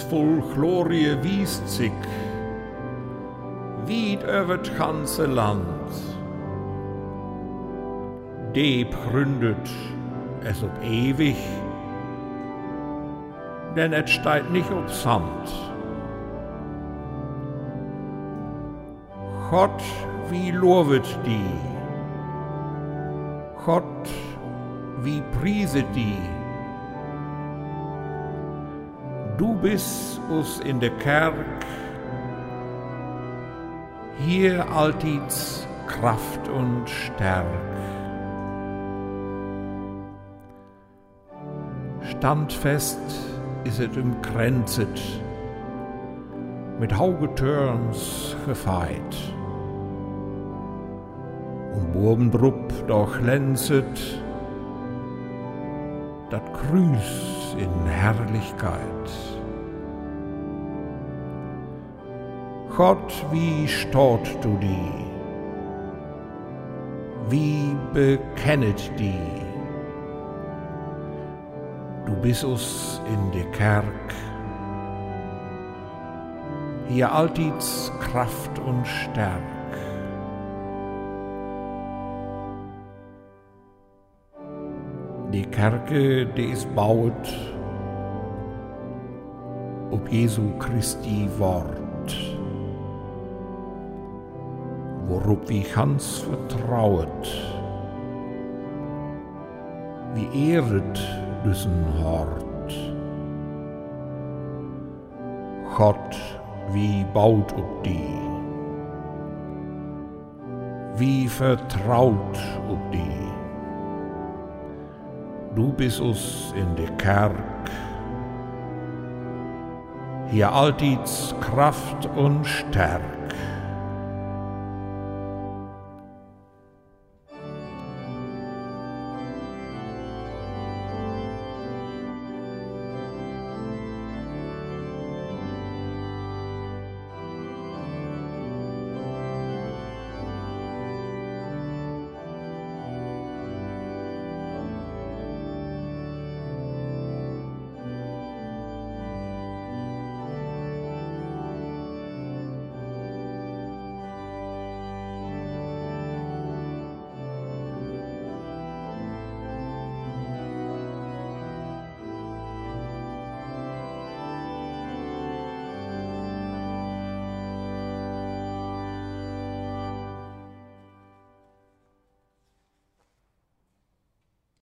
vol glorie wiest zich, wied over het ganze Land. Deep gründet es op ewig, denn es steigt nicht op Sand. Gott, wie lovet die, Gott, wie prieset die. Du bist uns in der Kerk, hier altids Kraft und Stärk. Standfest is het umkränzet, mit Haugetörns gefeit. Und Burgendrupp doch glänzet, dat Grüß in Herrlichkeit. Gott, wie stort du die, wie bekennet die. Du bist uns in der Kerk, hier altids Kraft und Stärk. Die Kerke, die is bouwt op Jesu Christi Wort, worop wie ganz vertrouwet, wie ehret düssen Hort. Gott, wie baut op die, wie vertraut op die. Du bist uns in der Kerk, hier altids Kraft und Stärk.